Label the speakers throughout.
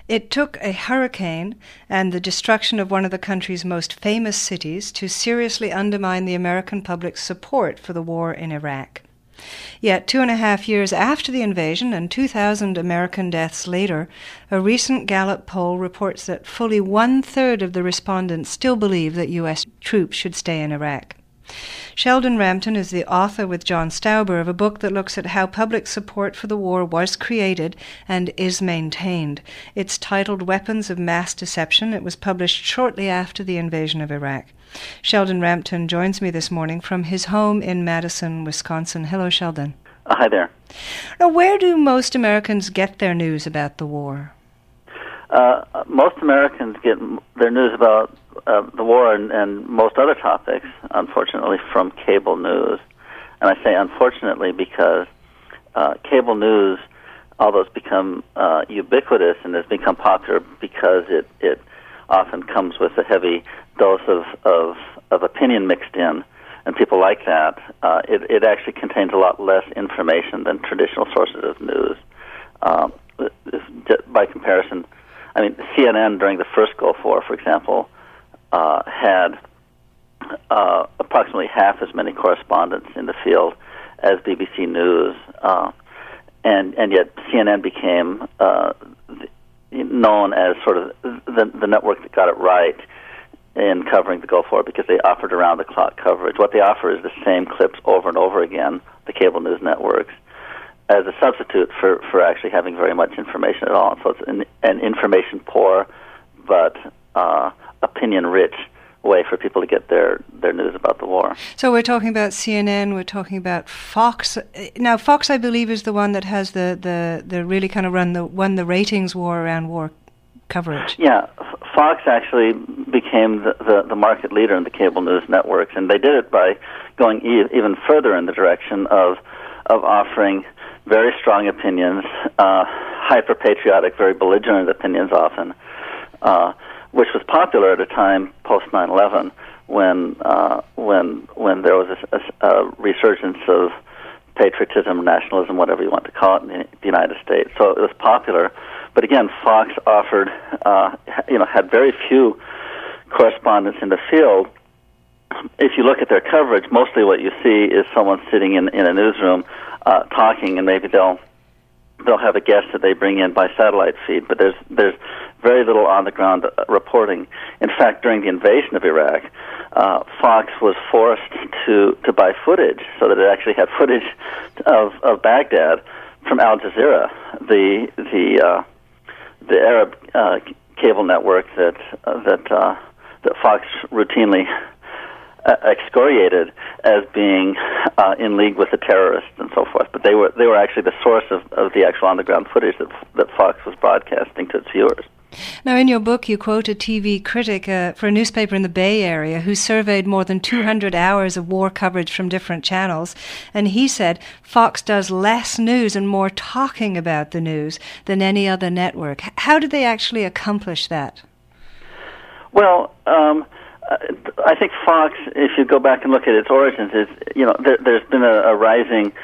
Speaker 1: It took a hurricane and the destruction of one of the country's most famous cities to seriously undermine the American public's support for the war in Iraq. Yet 2.5 years after the invasion and 2,000 American deaths later, a recent Gallup poll reports that fully 1/3 of the respondents still believe that U.S. troops should stay in Iraq. Sheldon Rampton is the author with John Stauber of a book that looks at how public support for the war was created and is maintained. It's titled Weapons of Mass Deception. It was published shortly after the invasion of Iraq. Sheldon Rampton joins me this morning from his home in Madison, Wisconsin. Hello, Sheldon.
Speaker 2: Hi there.
Speaker 1: Now, where do most Americans get their news about the war?
Speaker 2: Most Americans get their news about the war and most other topics, unfortunately, from cable news. And I say unfortunately because cable news, although it's become ubiquitous and has become popular because it often comes with a heavy dose of opinion mixed in, and people like that, it actually contains a lot less information than traditional sources of news. By comparison, I mean, CNN during the first Gulf War, for example, had approximately half as many correspondents in the field as BBC News, and yet CNN became known as sort of the network that got it right in covering the Gulf War because they offered around-the-clock coverage. What they offer is the same clips over and over again, the cable news networks, as a substitute for actually having very much information at all. So it's an information-poor but opinion-rich way for people to get their news about the war.
Speaker 1: So we're talking about CNN, we're talking about Fox. Now, Fox, I believe, is the one that has the really kind of won the ratings war around war coverage.
Speaker 2: Yeah, Fox actually became the market leader in the cable news networks, and they did it by going even further in the direction of offering very strong opinions, hyper-patriotic, very belligerent opinions often, which was popular at a time post 9/11 when there was a resurgence of patriotism, nationalism, whatever you want to call it, in the United States. So it was popular. But again, Fox offered, had very few correspondents in the field. If you look at their coverage, mostly what you see is someone sitting in a newsroom talking, and maybe they'll have a guest that they bring in by satellite feed. But there's very little on the ground reporting. In fact, during the invasion of Iraq, Fox was forced to buy footage, so that it actually had footage of Baghdad from Al Jazeera, the Arab cable network that Fox routinely excoriated as being in league with the terrorists and so forth. But they were actually the source of the actual on-the-ground footage that Fox was broadcasting to its viewers.
Speaker 1: Now, in your book, you quote a TV critic for a newspaper in the Bay Area who surveyed more than 200 hours of war coverage from different channels, and he said Fox does less news and more talking about the news than any other network. How did they actually accomplish that?
Speaker 2: Well, I think Fox, if you go back and look at its origins, there's been a rising,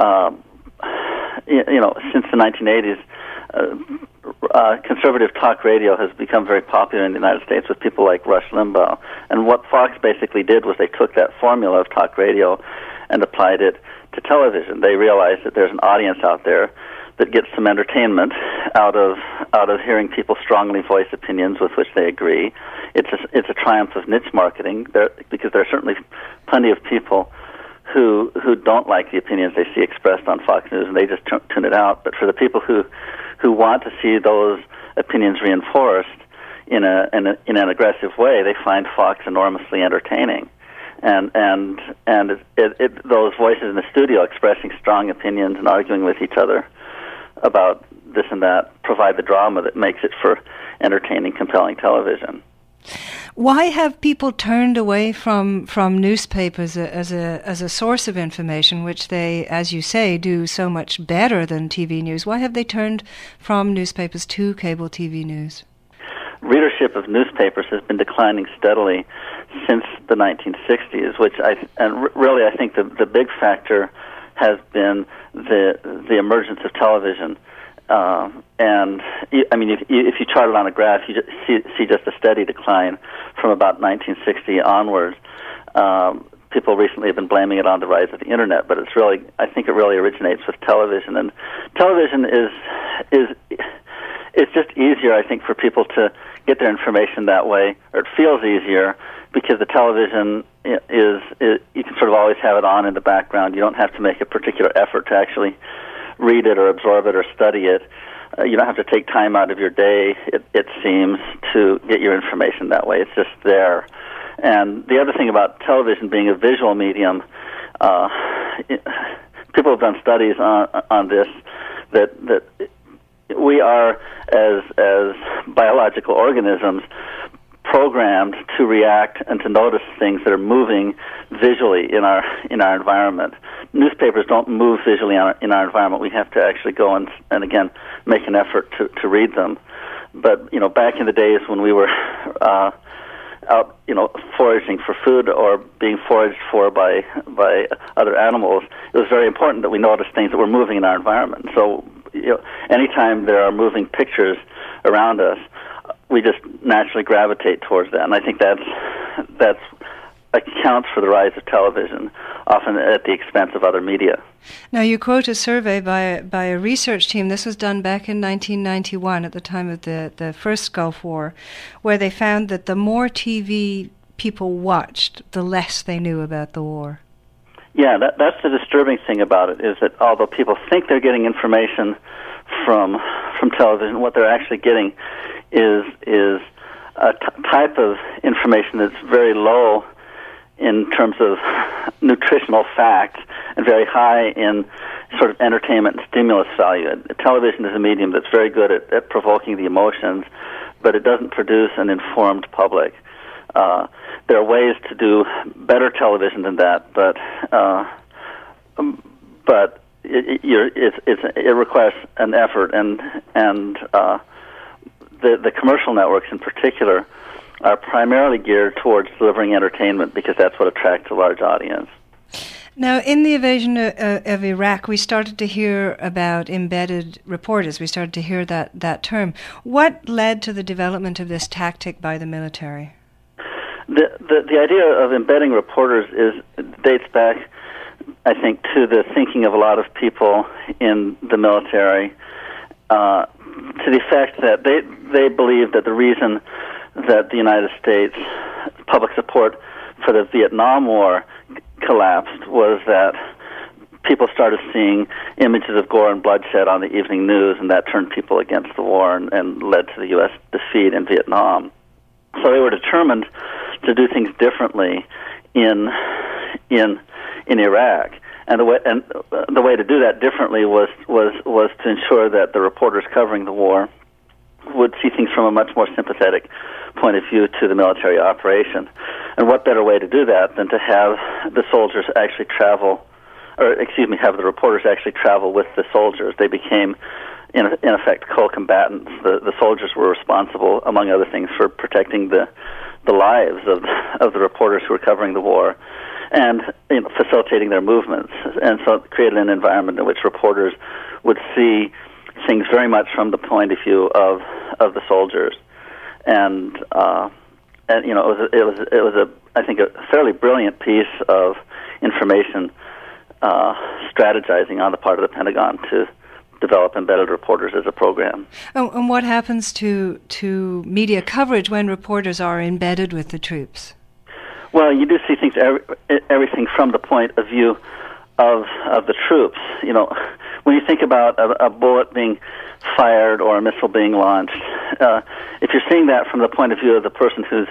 Speaker 2: since the 1980s. Conservative talk radio has become very popular in the United States with people like Rush Limbaugh. And what Fox basically did was they took that formula of talk radio and applied it to television. They realized that there's an audience out there that gets some entertainment out of hearing people strongly voice opinions with which they agree. It's a triumph of niche marketing because there are certainly plenty of people who don't like the opinions they see expressed on Fox News, and they just tune it out. But for the people who want to see those opinions reinforced in an aggressive way, they find Fox enormously entertaining, and those voices in the studio expressing strong opinions and arguing with each other about this and that provide the drama that makes it for entertaining, compelling television.
Speaker 1: Why have people turned away from newspapers as a source of information, which they, as you say, do so much better than TV news? Why have they turned from newspapers to cable TV news?
Speaker 2: Readership of newspapers has been declining steadily since the 1960s, really I think the big factor has been the emergence of television And I mean, if you chart it on a graph, you just see just a steady decline from about 1960 onwards. People recently have been blaming it on the rise of the internet, but I think it really originates with television. And television is just easier, I think, for people to get their information that way, or it feels easier because the television is you can sort of always have it on in the background. You don't have to make a particular effort to actually read it or absorb it or study it. You don't have to take time out of your day, it seems, to get your information that way. It's just there. And the other thing about television being a visual medium, people have done studies on this, that we are, as biological organisms, programmed to react and to notice things that are moving visually in our environment. Newspapers don't move visually in our environment. We have to actually go and again make an effort to read them. But back in the days when we were out foraging for food or being foraged for by other animals, it was very important that we notice things that were moving in our environment. So anytime there are moving pictures around us, we just naturally gravitate towards that, and I think that's accounts for the rise of television, often at the expense of other media.
Speaker 1: Now, you quote a survey by a research team. This was done back in 1991 at the time of the first Gulf War, where they found that the more TV people watched, the less they knew about the war.
Speaker 2: Yeah, that's the disturbing thing about it, is that although people think they're getting information from television, what they're actually getting is a type of information that's very low in terms of nutritional facts and very high in sort of entertainment and stimulus value. Television is a medium that's very good at provoking the emotions, but it doesn't produce an informed public. There are ways to do better television than that, but it requires an effort, and the commercial networks in particular are primarily geared towards delivering entertainment because that's what attracts a large audience.
Speaker 1: Now, in the invasion of Iraq, we started to hear about embedded reporters. We started to hear that term. What led to the development of this tactic by the military?
Speaker 2: The idea of embedding reporters dates back, I think, to the thinking of a lot of people in the military, to the effect that they believed that the reason that the United States public support for the Vietnam War collapsed was that people started seeing images of gore and bloodshed on the evening news, and that turned people against the war and led to the U.S. defeat in Vietnam. So they were determined to do things differently in Iraq, and the way to do that differently was to ensure that the reporters covering the war would see things from a much more sympathetic point of view to the military operation. And what better way to do that than to have the soldiers actually have the reporters actually travel with the soldiers. They became, in effect, co-combatants. The soldiers were responsible, among other things, for protecting the lives of the reporters who were covering the war and facilitating their movements. And so it created an environment in which reporters would see things very much from the point of view of the soldiers, and it was I think a fairly brilliant piece of information strategizing on the part of the Pentagon to develop embedded reporters as a program.
Speaker 1: And what happens to media coverage when reporters are embedded with the troops?
Speaker 2: Well, you do see things everything from the point of view of the troops. When you think about a bullet being fired or a missile being launched, if you're seeing that from the point of view of the person who's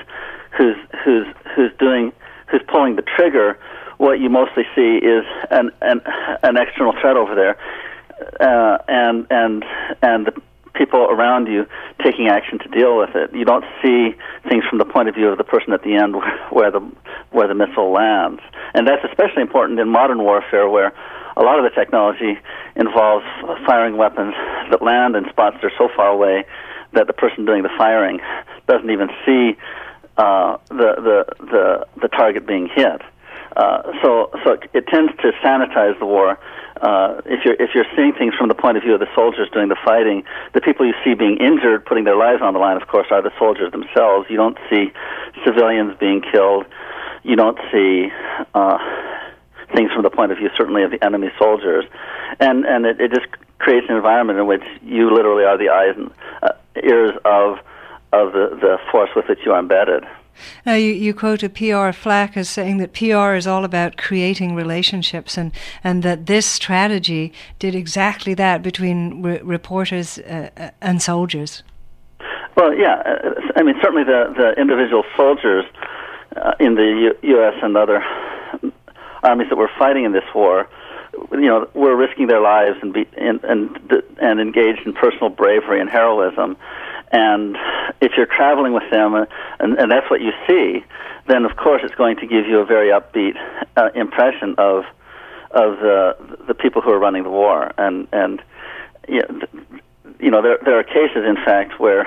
Speaker 2: pulling the trigger, what you mostly see is an external threat over there, and the people around you taking action to deal with it. You don't see things from the point of view of the person at the end where the missile lands, and that's especially important in modern warfare, where a lot of the technology involves firing weapons that land in spots that are so far away that the person doing the firing doesn't even see the target being hit. So it tends to sanitize the war. If you're seeing things from the point of view of the soldiers doing the fighting, the people you see being injured, putting their lives on the line, of course, are the soldiers themselves. You don't see civilians being killed. You don't see things from the point of view, certainly, of the enemy soldiers, and it just creates an environment in which you literally are the eyes and ears of the force with which you are embedded.
Speaker 1: Now, you quoted P.R. Flack as saying that PR is all about creating relationships, and that this strategy did exactly that between reporters and soldiers. Well,
Speaker 2: yeah. I mean, certainly the individual soldiers in the U.S. and other armies that were fighting in this war, were risking their lives and engaged in personal bravery and heroism. And if you're traveling with them, and that's what you see, then of course it's going to give you a very upbeat impression of the people who are running the war. And there are cases, in fact, where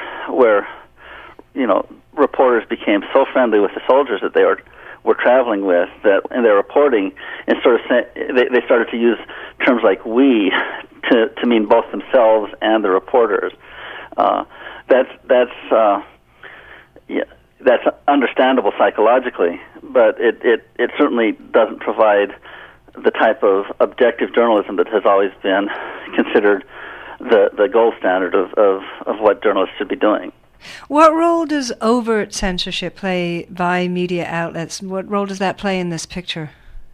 Speaker 2: reporters became so friendly with the soldiers that they were traveling with that in their reporting, and they started to use terms like "we" to mean both themselves and the reporters. That's understandable psychologically, but it certainly doesn't provide the type of objective journalism that has always been considered the gold standard of what journalists should be doing.
Speaker 1: What role does overt censorship play by media outlets? What role does that play in this picture?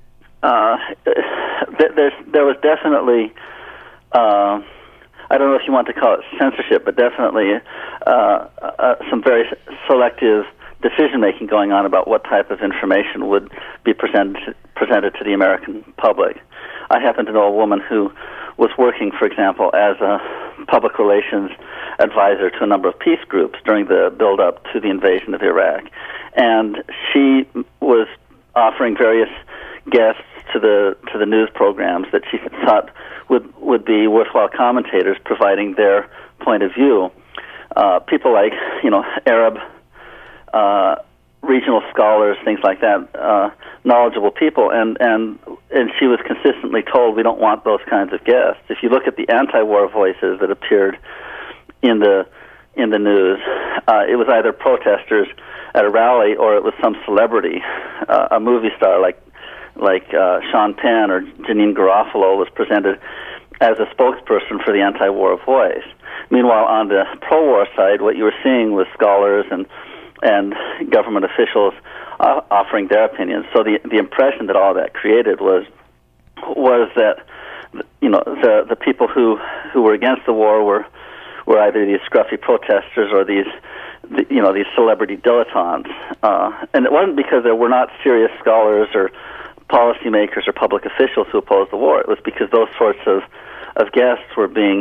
Speaker 2: There was definitely, I don't know if you want to call it censorship, but definitely some very selective decision-making going on about what type of information would be presented to the American public. I happen to know a woman who was working, for example, as a public relations advisor to a number of peace groups during the build-up to the invasion of Iraq. And she was offering various guests to the news programs that she thought would be worthwhile commentators providing their point of view. People like, Arab regional scholars, things like that, knowledgeable people, and she was consistently told, we don't want those kinds of guests. If you look at the anti-war voices that appeared in the news, it was either protesters at a rally or it was some celebrity, a movie star like Sean Penn or Janine Garofalo was presented as a spokesperson for the anti-war voice. Meanwhile, on the pro-war side, what you were seeing was scholars and government officials offering their opinions. So the impression that all that created was that the people who were against the war were either these scruffy protesters or these celebrity dilettantes. And it wasn't because there were not serious scholars or policymakers or public officials who opposed the war. It was because those sorts of guests were being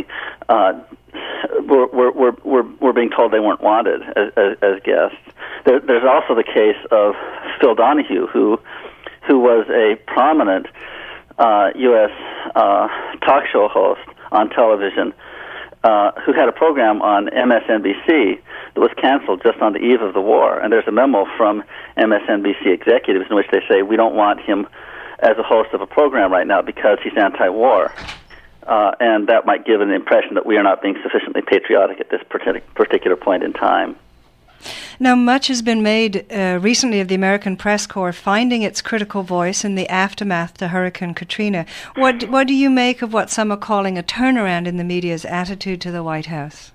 Speaker 2: were being told they weren't wanted as guests. There's also the case of Phil Donahue, who was a prominent U.S. talk show host on television, who had a program on MSNBC that was canceled just on the eve of the war. And there's a memo from MSNBC executives in which they say, we don't want him as a host of a program right now because he's anti-war. And that might give an impression that we are not being sufficiently patriotic at this particular point in time.
Speaker 1: Now, much has been made recently of the American Press Corps finding its critical voice in the aftermath to Hurricane Katrina. What do you make of what some are calling a turnaround in the media's attitude to the White House?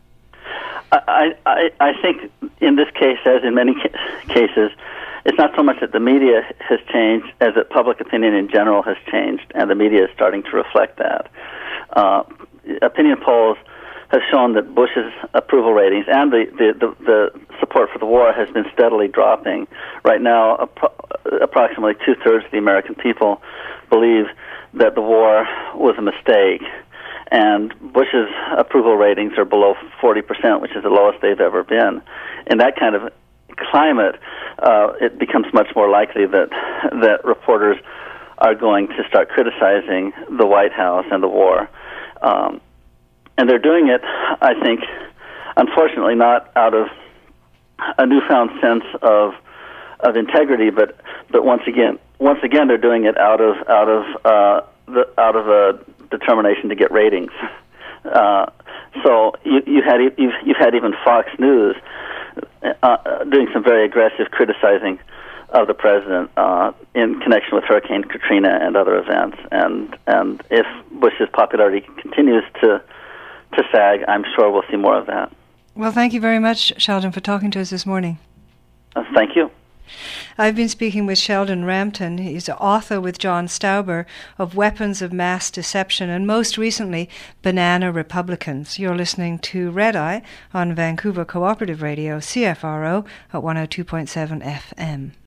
Speaker 2: I think in this case, as in many cases, it's not so much that the media has changed as that public opinion in general has changed, and the media is starting to reflect that. Opinion polls have shown that Bush's approval ratings and the support for the war has been steadily dropping. Right now, approximately two-thirds of the American people believe that the war was a mistake, and Bush's approval ratings are below 40%, which is the lowest they've ever been. In that kind of climate, it becomes much more likely that reporters are going to start criticizing the White House and the war. And they're doing it, I think, unfortunately, not out of a newfound sense of integrity, but once again, once again, they're doing it out of a determination to get ratings. So you've had even Fox News doing some very aggressive criticizing of the president in connection with Hurricane Katrina and other events. And if Bush's popularity continues to sag, I'm sure we'll see more of that.
Speaker 1: Well, thank you very much, Sheldon, for talking to us this morning.
Speaker 2: Thank you.
Speaker 1: I've been speaking with Sheldon Rampton. He's author with John Stauber of Weapons of Mass Deception and most recently Banana Republicans. You're listening to Red Eye on Vancouver Cooperative Radio, CFRO at 102.7 FM.